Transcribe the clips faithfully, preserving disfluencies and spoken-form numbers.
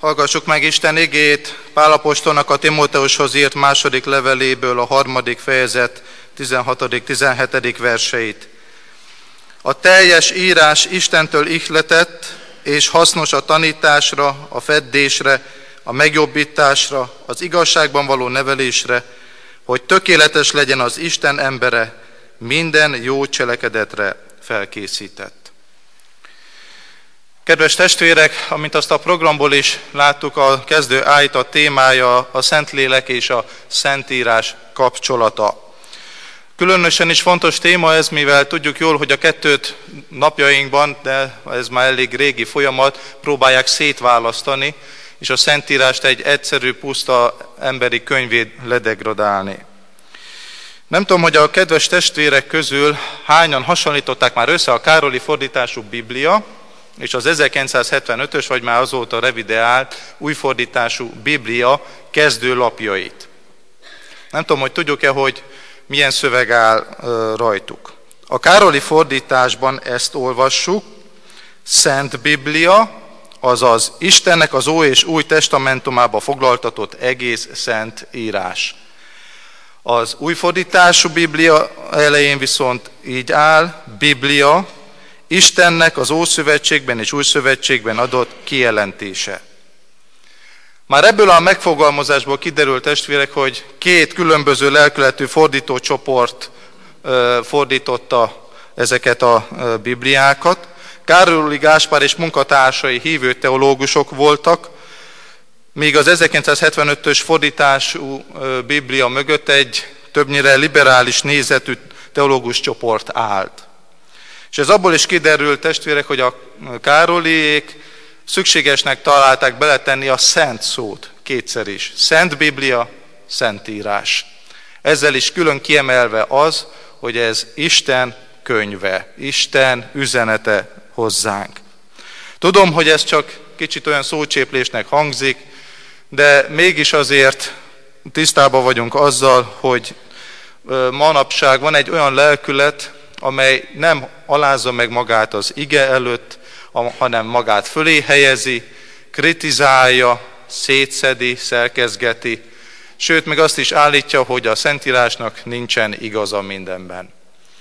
Hallgassuk meg Isten igét Pál apostolnak a Timóteushoz írt második leveléből, a harmadik fejezet tizenhatodik-tizenhetedik verseit. A teljes írás Istentől ihletett és hasznos a tanításra, a feddésre, a megjobbításra, az igazságban való nevelésre, hogy tökéletes legyen az Isten embere, minden jó cselekedetre felkészített. Kedves testvérek, amint azt a programból is láttuk, a kezdő ájta témája a Szentlélek és a Szentírás kapcsolata. Különösen is fontos téma ez, mivel tudjuk jól, hogy a kettőt napjainkban, de ez már elég régi folyamat, próbálják szétválasztani, és a Szentírást egy egyszerű, puszta emberi könyvé ledegradálni. Nem tudom, hogy a kedves testvérek közül hányan hasonlították már össze a Károli fordítású Biblia, és az ezerkilencszázhetvenötös, vagy már azóta revideált, új fordítású Biblia kezdőlapjait. Nem tudom, hogy tudjuk-e, hogy milyen szöveg áll rajtuk. A Károli fordításban ezt olvassuk: Szent Biblia, azaz Istennek az Ó és Új Testamentumába foglaltatott egész szent írás. Az új fordítású Biblia elején viszont így áll: Biblia, Istennek az Ószövetségben és Új Szövetségben adott kijelentése. Már ebből a megfogalmazásból kiderült, testvérek, hogy két különböző lelkületű fordítócsoport fordította ezeket a Bibliákat. Károli Gáspár és munkatársai hívő teológusok voltak, míg az ezerkilencszázhetvenötös fordítású Biblia mögött egy többnyire liberális nézetű teológus csoport állt. És ez abból is kiderült, testvérek, hogy a Károliék szükségesnek találták beletenni a szent szót kétszer is. Szent Biblia, Szentírás. Ezzel is külön kiemelve az, hogy ez Isten könyve, Isten üzenete hozzánk. Tudom, hogy ez csak kicsit olyan szócséplésnek hangzik, de mégis azért tisztában vagyunk azzal, hogy manapság van egy olyan lelkület, amely nem alázza meg magát az ige előtt, hanem magát fölé helyezi, kritizálja, szétszedi, szerkezgeti, sőt, meg azt is állítja, hogy a Szentírásnak nincsen igaza mindenben.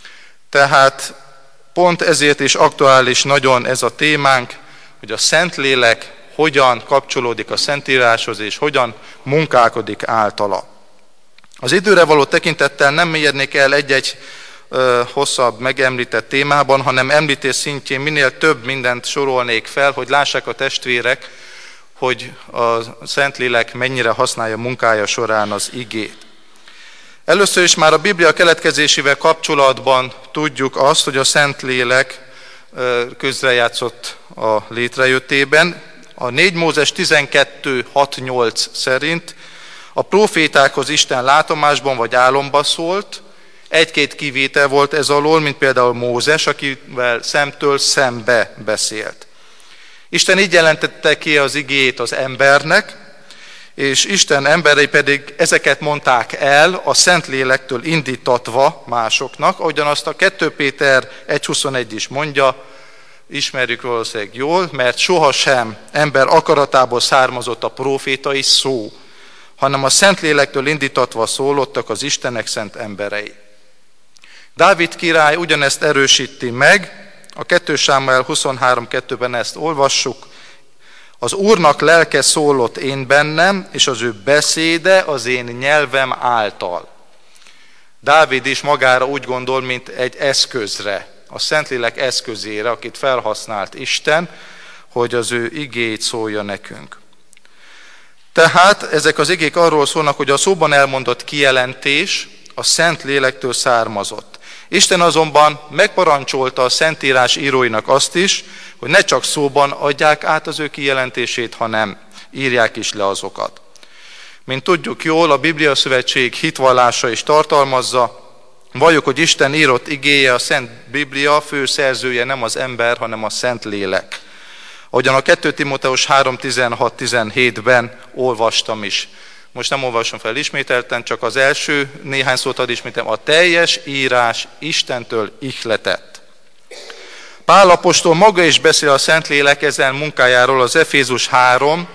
Tehát pont ezért is aktuális nagyon ez a témánk, hogy a Szentlélek hogyan kapcsolódik a Szentíráshoz, és hogyan munkálkodik általa. Az időre való tekintettel nem mélyednék el egy-egy ö, hosszabb megemlített témában, hanem említés szintjén minél több mindent sorolnék fel, hogy lássák a testvérek, hogy a Szentlélek mennyire használja munkája során az igét. Először is már a Biblia keletkezésével kapcsolatban tudjuk azt, hogy a Szentlélek közrejátszott a létrejöttében. A négy Mózes tizenkettő hat nyolc szerint a prófétákhoz Isten látomásban vagy álomba szólt. Egy-két kivétel volt ez alól, mint például Mózes, akivel szemtől szembe beszélt. Isten így jelentette ki az igét az embernek, és Isten emberei pedig ezeket mondták el a Szentlélektől indítatva másoknak, ahogyan azt a kettő Péter egy huszonegy is mondja, ismerjük valószínűleg jól, mert sohasem ember akaratából származott a prófétai szó, hanem a Szentlélektől indítatva szólottak az Istennek szent emberei. Dávid király ugyanezt erősíti meg, a kettő Sámuel huszonhárom kettőben ezt olvassuk: az Úrnak lelke szólott én bennem, és az ő beszéde az én nyelvem által. Dávid is magára úgy gondol, mint egy eszközre, a Szentlélek eszközére, akit felhasznált Isten, hogy az ő igéjét szólja nekünk. Tehát ezek az igék arról szólnak, hogy a szóban elmondott kijelentés a Szentlélektől származott. Isten azonban megparancsolta a Szentírás íróinak azt is, hogy ne csak szóban adják át az ő kijelentését, hanem írják is le azokat. Mint tudjuk jól, a Biblia Szövetség hitvallása is tartalmazza, valljuk, hogy Isten írott igéje, a Szent Biblia fő szerzője nem az ember, hanem a Szentlélek. Ahogyan a kettő Timóteus három tizenhat tizenhétben olvastam is. Most nem olvasom fel ismételten, csak az első néhány szót ad ismételem. A teljes írás Istentől ihletett. Pál apostol maga is beszél a Szentlélek ezen munkájáról az Efézus három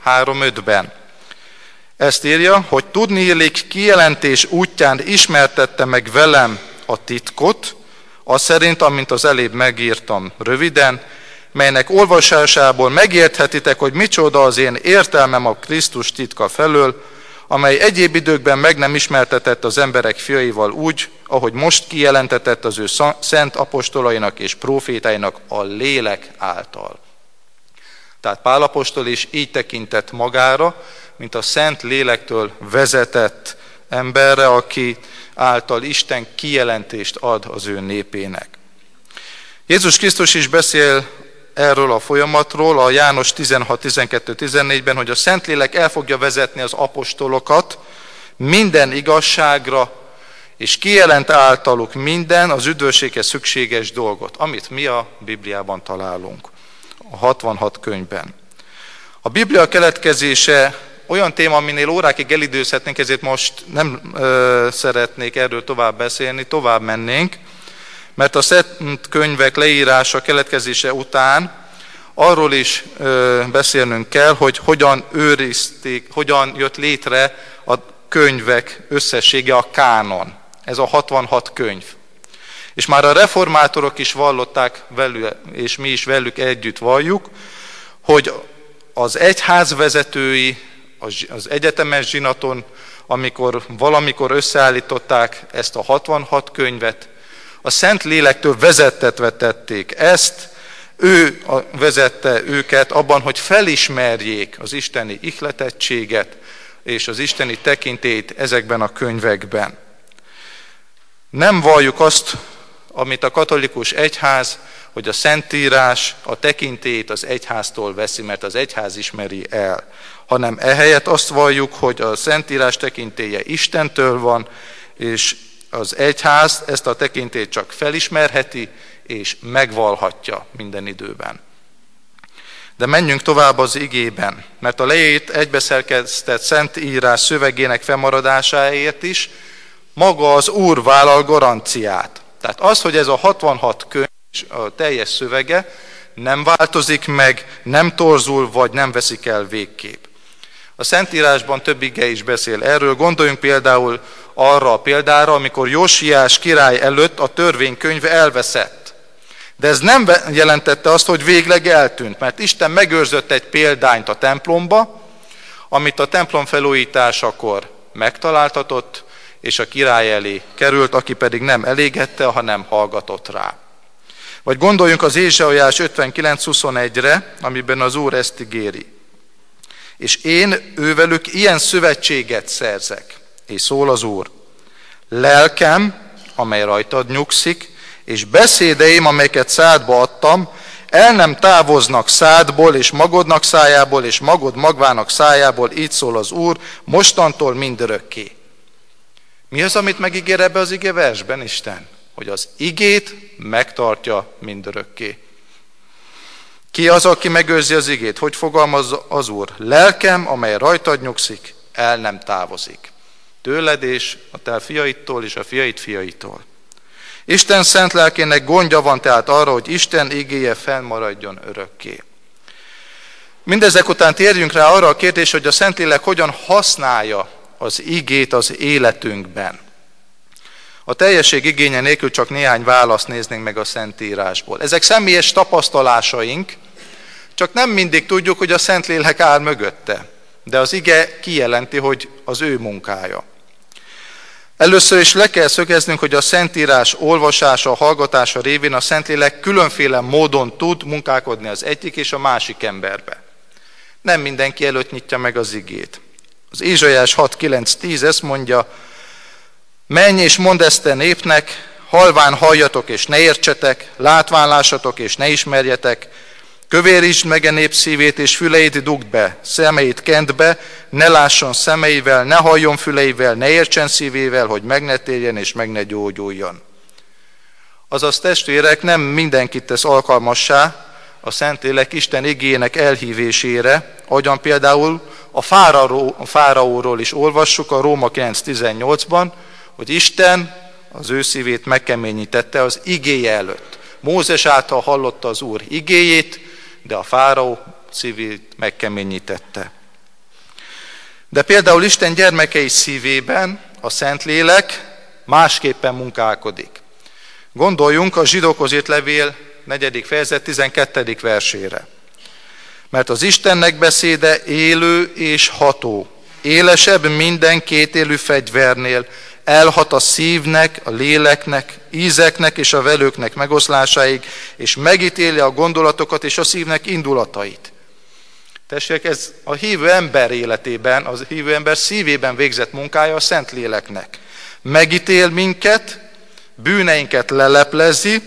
három ötben. Ezt írja, hogy tudniillik kijelentés útján ismertette meg velem a titkot, az szerint, amint az elébb megírtam röviden, melynek olvasásából megérthetitek, hogy micsoda az én értelmem a Krisztus titka felől, amely egyéb időkben meg nem ismertetett az emberek fiaival úgy, ahogy most kijelentetett az ő szent apostolainak és prófétáinak a lélek által. Tehát Pál apostol is így tekintett magára, mint a szent lélektől vezetett emberre, aki által Isten kijelentést ad az ő népének. Jézus Krisztus is beszél erről a folyamatról, a János tizenhat tizenkettő tizennégyben, hogy a Szentlélek el fogja vezetni az apostolokat minden igazságra, és kijelent általuk minden az üdvösséghez szükséges dolgot, amit mi a Bibliában találunk, a hatvanhat könyvben. A Biblia keletkezése olyan téma, aminél órákig elidőzhetnénk, ezért most nem ö, szeretnék erről tovább beszélni, tovább mennénk, mert a szent könyvek leírása, keletkezése után arról is ö, beszélnünk kell, hogy hogyan őrizték, hogyan jött létre a könyvek összessége, a kánon. Ez a hatvanhat könyv. És már a reformátorok is vallották velük, és mi is velük együtt valljuk, hogy az egyház vezetői az egyetemes zsinaton, amikor valamikor összeállították ezt a hatvanhat könyvet, a Szent Lélektől vezettetve tették ezt, ő vezette őket abban, hogy felismerjék az isteni ihletettséget és az isteni tekintélyt ezekben a könyvekben. Nem valljuk azt, amit a katolikus egyház, hogy a Szentírás a tekintélyt az egyháztól veszi, mert az egyház ismeri el, hanem ehelyett azt valljuk, hogy a Szentírás tekintélye Istentől van, és az egyház ezt a tekintélyt csak felismerheti, és megvalhatja minden időben. De menjünk tovább az igében, mert a leírt egybeszerkesztett Szentírás szövegének fennmaradásáért is maga az Úr vállal garanciát. Tehát az, hogy ez a hatvanhat könyv, a teljes szövege nem változik meg, nem torzul, vagy nem veszik el végképp. A Szentírásban több ige is beszél erről. Gondoljunk például arra a példára, amikor Jósiás király előtt a törvénykönyv elveszett. De ez nem jelentette azt, hogy végleg eltűnt, mert Isten megőrzött egy példányt a templomba, amit a templom felújításakor megtaláltatott, és a király elé került, aki pedig nem elégette, hanem hallgatott rá. Vagy gondoljunk az Ézsaiás ötvenkilenc huszonegyre, amiben az Úr ezt ígéri. És én ővelük ilyen szövetséget szerzek, és szól az Úr. Lelkem, amely rajtad nyugszik, és beszédeim, amelyeket szádba adtam, el nem távoznak szádból, és magodnak szájából, és magod magvának szájából, így szól az Úr, mostantól mindörökké. Mi az, amit megígér ebbe az igeversben Isten? Hogy az igét megtartja mindörökké. Ki az, aki megőrzi az igét? Hogy fogalmaz az Úr? Lelkem, amely rajtad nyugszik, el nem távozik. Tőled és a te fiaitól és a fiait fiaitól. Isten szent lelkének gondja van tehát arra, hogy Isten igéje fennmaradjon örökké. Mindezek után térjünk rá arra a kérdés, hogy a Szentlélek hogyan használja az igét az életünkben. A teljesség igénye nélkül csak néhány választ néznénk meg a Szentírásból. Ezek személyes tapasztalásaink, csak nem mindig tudjuk, hogy a Szentlélek áll mögötte. De az ige kijelenti, hogy az ő munkája. Először is le kell szögeznünk, hogy a Szentírás olvasása, hallgatása révén a Szentlélek különféle módon tud munkálkodni az egyik és a másik emberbe. Nem mindenki előtt nyitja meg az igét. Az Ézsaiás hat kilenc tíz ezt mondja, menj és mondd ezt te népnek, halván halljatok és ne értsetek, látván lássatok és ne ismerjetek, kövérítsd meg a nép szívét és füleit dugd be, szemeit kend be, ne lásson szemeivel, ne halljon füleivel, ne értsen szívével, hogy meg ne térjen és meg ne gyógyuljon. Azaz testvérek, nem mindenkit tesz alkalmassá a Szentlélek Isten igének elhívésére, ahogyan például a, fáraó, a fáraóról is olvassuk a Róma kilenc tizennyolcban, hogy Isten az ő szívét megkeményítette az igéje előtt. Mózes által hallotta az Úr igéjét, de a fáraó szívét megkeményítette. De például Isten gyermekei szívében a Szentlélek másképpen munkálkodik. Gondoljunk a Zsidókhoz írt levél negyedik fejezet tizenkettedik versére. Mert az Istennek beszéde élő és ható, élesebb minden kétélű fegyvernél, elhat a szívnek, a léleknek, ízeknek és a velőknek megoszlásáig, és megítéli a gondolatokat és a szívnek indulatait. Tessék, ez a hívő ember életében, az hívő ember szívében végzett munkája a Szentléleknek. Megítél minket, bűneinket leleplezi,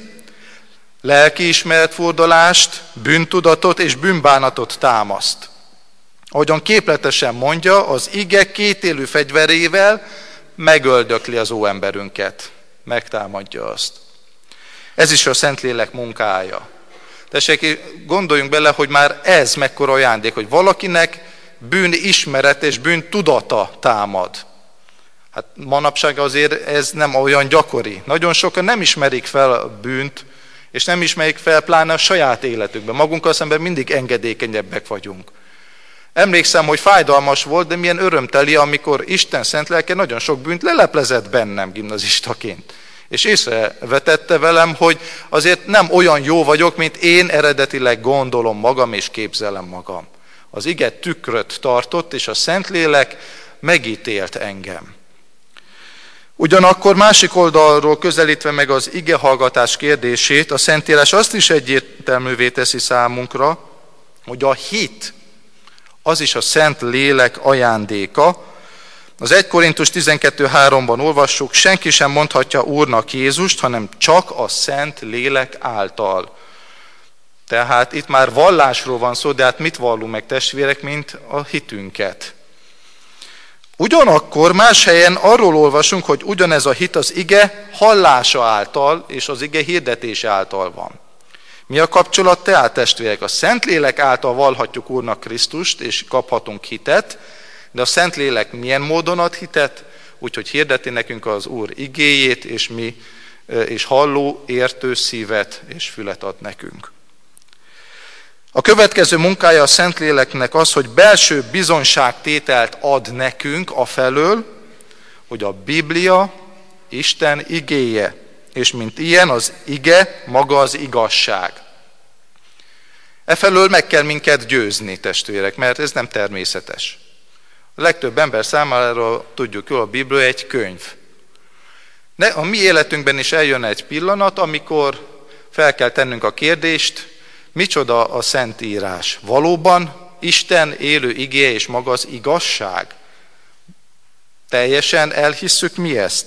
lelkiismeretfordulást, bűntudatot és bűnbánatot támaszt. Ahogyan képletesen mondja, az ige kétélű fegyverével megöldökli az óemberünket, megtámadja azt. Ez is a Szentlélek munkája. Tessék, gondoljunk bele, hogy már ez mekkora ajándék, hogy valakinek bűnismeret és bűntudata támad. Hát manapság azért ez nem olyan gyakori. Nagyon sokan nem ismerik fel a bűnt, és nem ismerik fel pláne a saját életükben. Magunkkal szemben mindig engedékenyebbek vagyunk. Emlékszem, hogy fájdalmas volt, de milyen örömteli, amikor Isten szent lelke nagyon sok bűnt leleplezett bennem gimnazistaként. És észrevetette velem, hogy azért nem olyan jó vagyok, mint én eredetileg gondolom magam és képzelem magam. Az ige tükröt tartott, és a Szentlélek megítélt engem. Ugyanakkor másik oldalról közelítve meg az igehallgatás kérdését, a Szentírás azt is egyértelművé teszi számunkra, hogy a hit, az is a Szent Lélek ajándéka. Az egy Korintus tizenkettő háromban olvassuk, senki sem mondhatja Úrnak Jézust, hanem csak a Szent Lélek által. Tehát itt már vallásról van szó, de hát mit vallunk meg, testvérek, mint a hitünket. Ugyanakkor más helyen arról olvasunk, hogy ugyanez a hit az ige hallása által és az ige hirdetése által van. Mi a kapcsolat tehát, testvérek? A Szentlélek által vallhatjuk Úrnak Krisztust, és kaphatunk hitet, de a Szentlélek milyen módon ad hitet? Úgyhogy hirdeti nekünk az Úr igéjét, és mi, és halló, értő szívet és fület ad nekünk. A következő munkája a Szentléleknek az, hogy belső bizonyságtételt ad nekünk afelől, hogy a Biblia Isten igéje, és mint ilyen az ige maga az igazság. Efelől meg kell minket győzni, testvérek, mert ez nem természetes. A legtöbb ember számára tudjuk jól, a Biblia egy könyv. De a mi életünkben is eljön egy pillanat, amikor fel kell tennünk a kérdést, micsoda a Szentírás? Valóban Isten élő igéje és maga az igazság? Teljesen elhisszük mi ezt?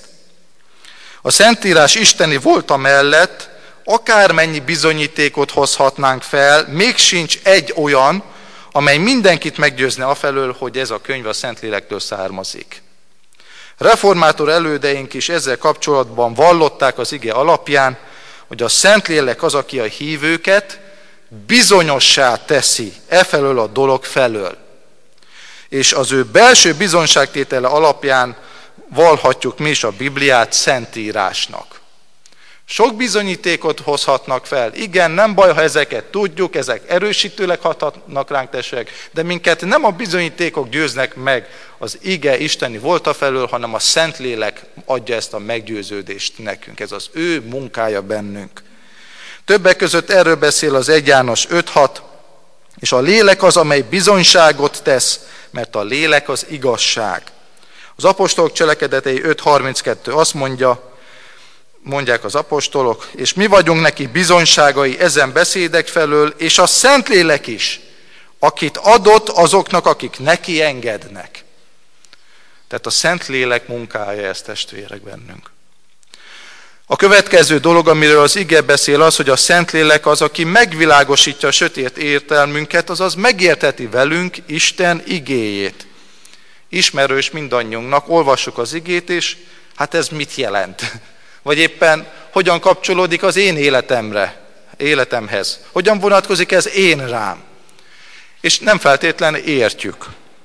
A Szentírás isteni volta mellett akármennyi bizonyítékot hozhatnánk fel, még sincs egy olyan, amely mindenkit meggyőzne afelől, hogy ez a könyv a Szentlélektől származik. Reformátor elődeink is ezzel kapcsolatban vallották az ige alapján, hogy a Szentlélek az, aki a hívőket bizonyossá teszi efelől a dolog felől. És az ő belső bizonyságtétele alapján vallhatjuk mi is a Bibliát Szentírásnak. Sok bizonyítékot hozhatnak fel. Igen, nem baj, ha ezeket tudjuk, ezek erősítőleg hathatnak ránk, testvérek, de minket nem a bizonyítékok győznek meg az ige isteni volta felől, hanem a Szentlélek adja ezt a meggyőződést nekünk. Ez az ő munkája bennünk. Többek között erről beszél az egy János öt hat, és a lélek az, amely bizonyságot tesz, mert a lélek az igazság. Az apostolok cselekedetei öt harminckettő azt mondja, mondják az apostolok, és mi vagyunk neki bizonyságai ezen beszédek felől, és a Szentlélek is, akit adott azoknak, akik neki engednek. Tehát a Szentlélek munkája ezt, testvérek, bennünk. A következő dolog, amiről az ige beszél, az, hogy a Szentlélek az, aki megvilágosítja a sötét értelmünket, azaz megérteti velünk Isten igéjét. Ismerős mindannyiunknak, olvassuk az igét, és hát ez mit jelent? Vagy éppen hogyan kapcsolódik az én életemre, életemhez? Hogyan vonatkozik ez én rám? És nem feltétlenül értjük.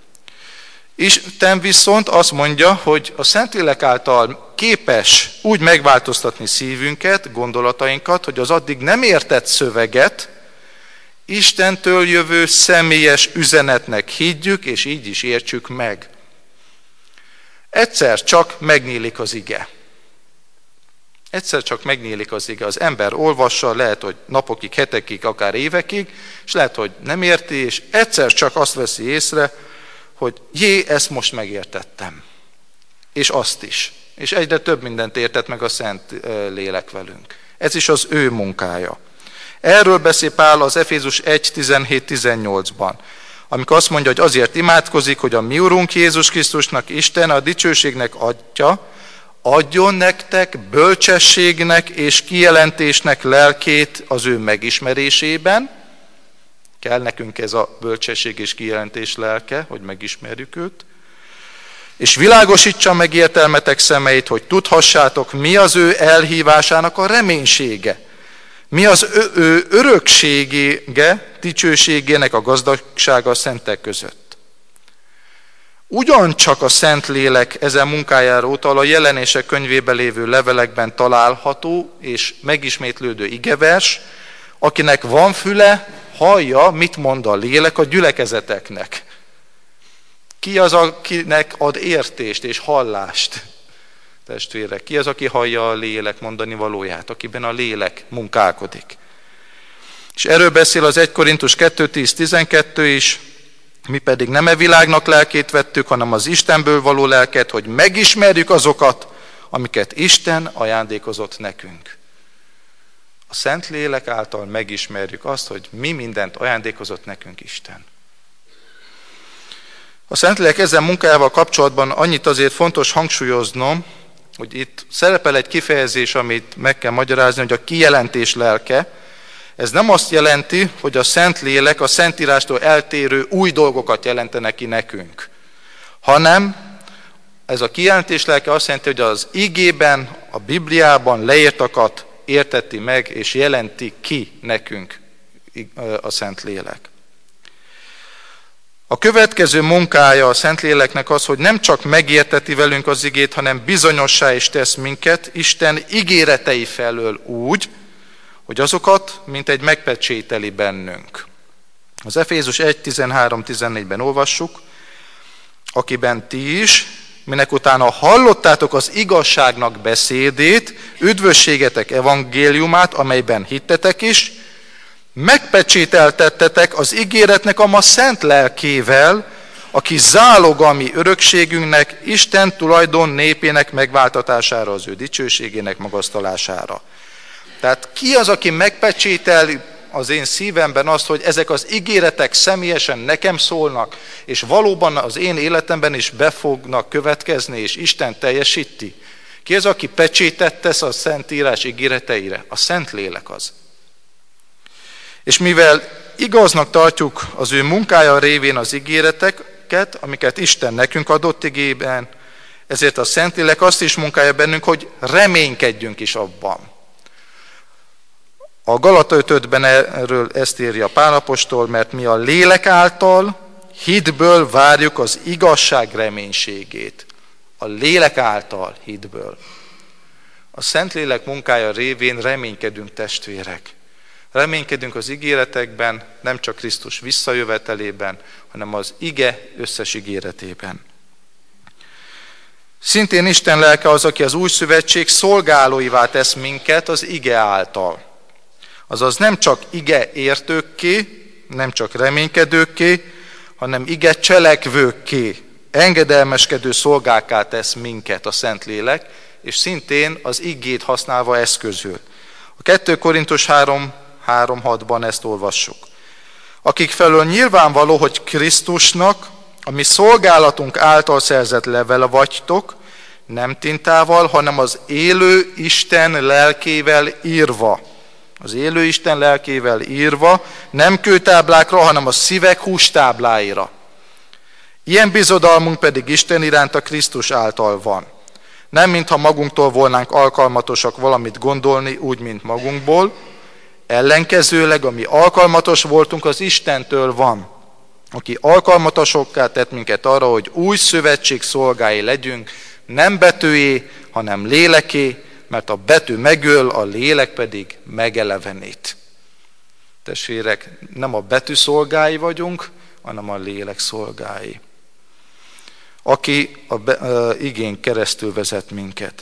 Isten viszont azt mondja, hogy a Szentlélek által képes úgy megváltoztatni szívünket, gondolatainkat, hogy az addig nem értett szöveget Istentől jövő személyes üzenetnek higgyük, és így is értsük meg. Egyszer csak megnyílik az ige. Egyszer csak megnyílik az ige. Az ember olvassa, lehet, hogy napokig, hetekig, akár évekig, és lehet, hogy nem érti, és egyszer csak azt veszi észre, hogy jé, ezt most megértettem. És azt is. És egyre több mindent értett meg a Szent Lélek velünk. Ez is az ő munkája. Erről beszél Pál az Efézus egy tizenhét tizennyolcban, amikor azt mondja, hogy azért imádkozik, hogy a mi Urunk Jézus Krisztusnak Isten, a dicsőségnek Atya, adjon nektek bölcsességnek és kijelentésnek lelkét az ő megismerésében. Kell nekünk ez a bölcsesség és kijelentés lelke, hogy megismerjük őt. És világosítsa meg értelmetek szemeit, hogy tudhassátok, mi az ő elhívásának a reménysége. Mi az ő, ő örökségége, dicsőségének a gazdagsága a szentek között. Ugyancsak a Szentlélek ezen munkájára utal a Jelenések könyvében lévő levelekben található és megismétlődő igevers, akinek van füle, hallja, mit mond a lélek a gyülekezeteknek. Ki az, akinek ad értést és hallást, testvérek? Ki az, aki hallja a lélek mondani valóját, akiben a lélek munkálkodik? És erről beszél az egy Korintus kettő tíz tizenkettő is, mi pedig nem e világnak lelkét vettük, hanem az Istenből való lelket, hogy megismerjük azokat, amiket Isten ajándékozott nekünk. A Szent Lélek által megismerjük azt, hogy mi mindent ajándékozott nekünk Isten. A Szentlélek ezen munkájával kapcsolatban annyit azért fontos hangsúlyoznom, hogy itt szerepel egy kifejezés, amit meg kell magyarázni, hogy a kijelentés lelke. Ez nem azt jelenti, hogy a Szentlélek a Szentírástól eltérő új dolgokat jelentene ki nekünk, hanem ez a kijelentés lelke azt jelenti, hogy az igében, a Bibliában leírtakat érteti meg és jelenti ki nekünk a Szentlélek. A következő munkája a Szentléleknek az, hogy nem csak megérteti velünk az igét, hanem bizonyossá is tesz minket Isten ígéretei felől úgy, hogy azokat, mint egy megpecsételi bennünk. Az Efézus egy tizenhárom tizennégyben olvassuk, akiben ti is, minek utána hallottátok az igazságnak beszédét, üdvösségetek evangéliumát, amelyben hittetek is, megpecsételtettetek az ígéretnek a ma szent lelkével, aki zálog a mi örökségünknek, Isten tulajdon népének megváltatására, az ő dicsőségének magasztalására. Tehát ki az, aki megpecsételi az én szívemben azt, hogy ezek az ígéretek személyesen nekem szólnak, és valóban az én életemben is be fognak következni, és Isten teljesíti? Ki az, aki pecsétet tesz a Szentírás ígéreteire? A Szentlélek az. És mivel igaznak tartjuk az ő munkája révén az ígéreteket, amiket Isten nekünk adott igében, ezért a Szentlélek azt is munkálja bennünk, hogy reménykedjünk is abban. A Galata öt ötben erről ezt írja Pál apostol, mert mi a lélek által hitből várjuk az igazság reménységét. A lélek által hitből. A Szentlélek munkája révén reménykedünk, testvérek. Reménykedünk az ígéretekben, nem csak Krisztus visszajövetelében, hanem az ige összes ígéretében. Szintén Isten lelke az, aki az új szövetség szolgálóivá tesz minket az ige által. Azaz nem csak ige értőkké, nem csak reménykedőkké, hanem ige cselekvőkké, engedelmeskedő szolgákká tesz minket a Szentlélek, és szintén az igét használva eszközül. A kettő Korintus három három hatban ezt olvassuk. Akik felől nyilvánvaló, hogy Krisztusnak, a mi szolgálatunk által szerzett levele vagytok, nem tintával, hanem az élő Isten lelkével írva. Az élő Isten lelkével írva, nem kőtáblákra, hanem a szívek hústábláira. Ilyen bizodalmunk pedig Isten iránt a Krisztus által van. Nem mintha magunktól volnánk alkalmatosak valamit gondolni, úgy, mint magunkból, ellenkezőleg, ami alkalmatos voltunk, az Istentől van, aki alkalmatosokká tett minket arra, hogy új szövetség szolgái legyünk, nem betűjé, hanem léleké, mert a betű megöl, a lélek pedig megelevenít. Testvérek, nem a betű szolgái vagyunk, hanem a lélek szolgái. aki a be, uh, igén keresztül vezet minket.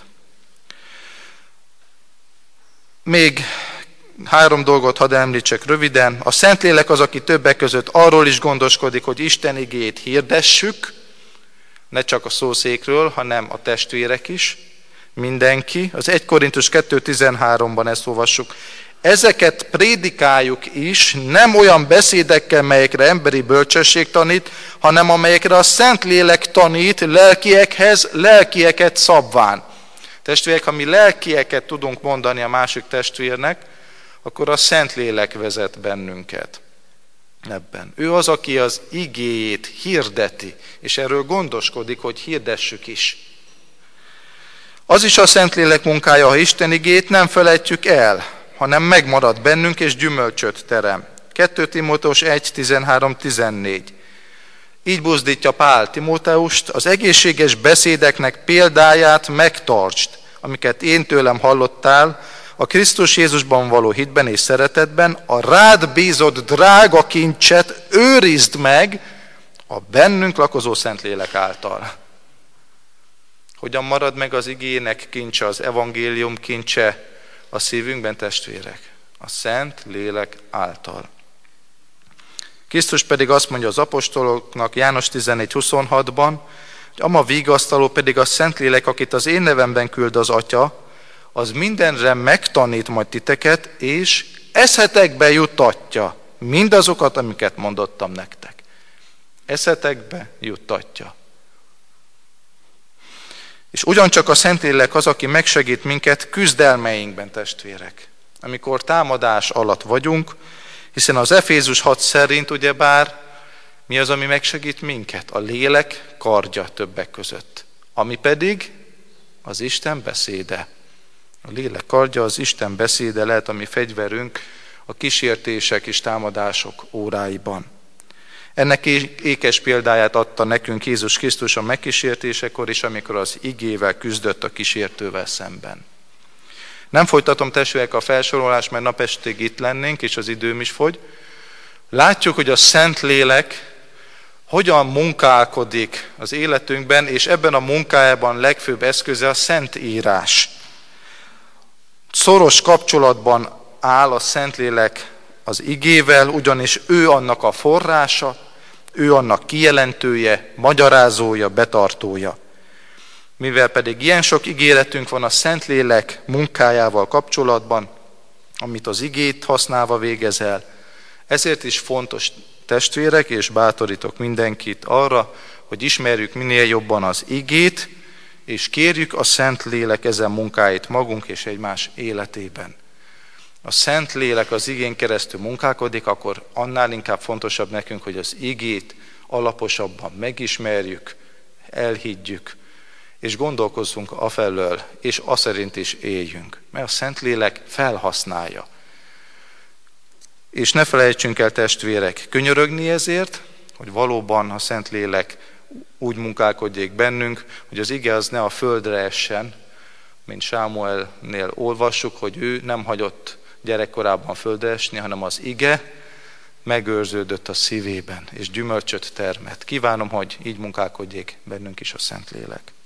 Még három dolgot hadd említsek röviden. A Szentlélek az, aki többek között arról is gondoskodik, hogy Isten igéjét hirdessük, ne csak a szószékről, hanem a testvérek is, mindenki. Az egy Korintus kettő tizenháromban ezt olvassuk. Ezeket prédikáljuk is, nem olyan beszédekkel, melyekre emberi bölcsesség tanít, hanem amelyekre a Szentlélek tanít, lelkiekhez, lelkieket szabván. Testvérek, ha mi lelkieket tudunk mondani a másik testvérnek, akkor a Szentlélek vezet bennünket ebben. Ő az, aki az igéjét hirdeti, és erről gondoskodik, hogy hirdessük is. Az is a Szentlélek munkája, ha Isten igéjét nem felejtjük el, hanem megmarad bennünk és gyümölcsöt terem. kettő Timóteus egy tizenhárom tizennégy. Így buzdítja Pál Timóteust, az egészséges beszédeknek példáját megtartsd, amiket én tőlem hallottál, a Krisztus Jézusban való hitben és szeretetben, a rád bízott drága kincset őrizd meg a bennünk lakozó Szentlélek által. Hogyan marad meg az igének kincse, az evangélium kincse a szívünkben, testvérek? A Szent Lélek által. Krisztus pedig azt mondja az apostoloknak János tizenegy huszonhatban, hogy ama vigasztaló pedig a Szentlélek, akit az én nevemben küld az Atya, az mindenre megtanít majd titeket, és eszetekbe juttatja mindazokat, amiket mondottam nektek. Eszetekbe juttatja. És ugyancsak a Szentlélek az, aki megsegít minket küzdelmeinkben, testvérek. Amikor támadás alatt vagyunk, hiszen az Efézus hat szerint ugyebár mi az, ami megsegít minket? A lélek kardja többek között. Ami pedig az Isten beszéde. A lélek kardja, az Isten beszéde lehet a mi fegyverünk a kísértések és támadások óráiban. Ennek ékes példáját adta nekünk Jézus Krisztus a megkísértésekor is, amikor az igével küzdött a kísértővel szemben. Nem folytatom, testvérek, a felsorolást, mert napestig itt lennénk, és az időm is fogy. Látjuk, hogy a Szentlélek hogyan munkálkodik az életünkben, és ebben a munkájában legfőbb eszköze a Szentírás. Szoros kapcsolatban áll a Szentlélek az igével, ugyanis ő annak a forrása, ő annak kijelentője, magyarázója, betartója. Mivel pedig ilyen sok ígéretünk van a Szentlélek munkájával kapcsolatban, amit az igét használva végezel, ezért is fontos, testvérek, és bátorítok mindenkit arra, hogy ismerjük minél jobban az igét, és kérjük a Szentlélek ezen munkáit magunk és egymás életében. A Szentlélek az igén keresztül munkálkodik, akkor annál inkább fontosabb nekünk, hogy az igét alaposabban megismerjük, elhiggyük, és gondolkozzunk afelől, és aszerint is éljünk. Mert a Szentlélek felhasználja. És ne felejtsünk el, testvérek, könyörögni ezért, hogy valóban a Szentlélek úgy munkálkodjék bennünk, hogy az ige az ne a földre essen, mint Sámuelnél olvassuk, hogy ő nem hagyott gyerekkorában földre esni, hanem az ige megőrződött a szívében, és gyümölcsöt termett. Kívánom, hogy így munkálkodjék bennünk is a Szentlélek.